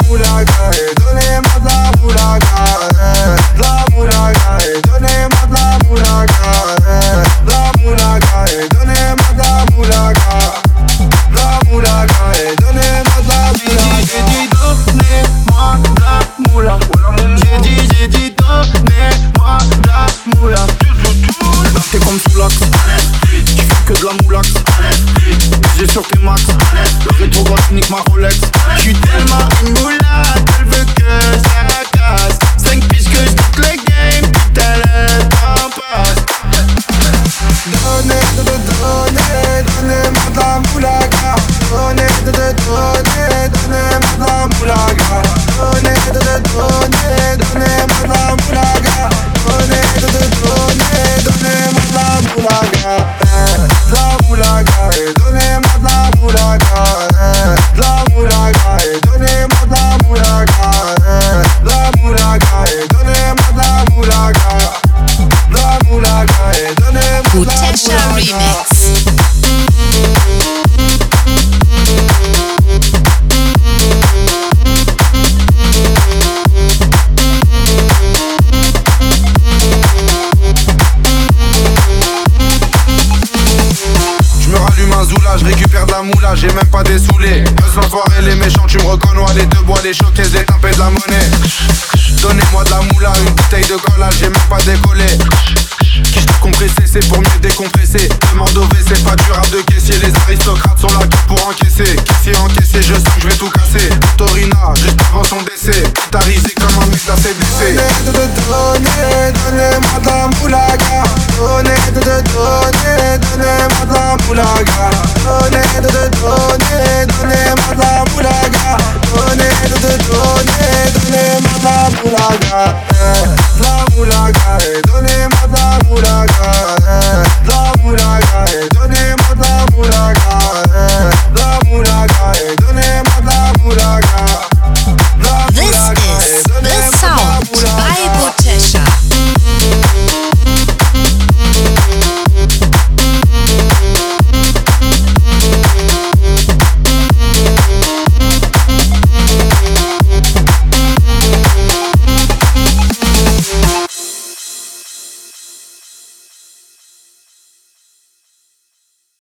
moulaga, et donnez-moi de la moulaga, de la moulaga, et donnez-moi de la moulaga, de la moulaga, et donnez-moi de la moulaga, de la moulaga, et donnez-moi de la moulaga. J'ai dit donnez-moi de la moulaga. J'ai dit donnez-moi de la moulaga. T'es comme Soulax, tu fais que de la moulax. J'ai sur tes max, le rétro gauche nique ma Rolex. J'suis tellement une moulade, elle veut que ça casse. 5 piges que j'nique le game, putain le temps passe. Donnez-moi de la moulaga. Donnez-moi de la moulaga. Donnez-moi de la moulaga. Donnez-moi de la moulaga. La moulaga, et donnez-moi de la moulaga. La moulaga, et donnez-moi de la moulaga. La moulaga, et donnez-moi de la moulaga. La moulaga, et donnez-moi de la Kutesha Remix. Je récupère de la moula, j'ai même pas dessoulé. Buzz l'enfoiré, les méchants, tu me reconnais. Les deux bois, les chocs, les étampés de la monnaie. Donnez-moi de la moula, une bouteille de cola, j'ai même pas décollé. Qui t'a compressé, c'est pour mieux décompresser. Demande au WC, c'est pas dur à deux caissiers. Les aristocrates sont là que pour encaisser. Caissier encaissé, je sens que je vais tout casser. Torina, juste avant son décès. Guitarisé comme un mec d'ACDC. Donnez-moi de la moulaga. Donnez-moi de la moulaga. Donnez-moi de la moulaga. Donnez-moi de la moulaga. La moulaga, et donnez-moi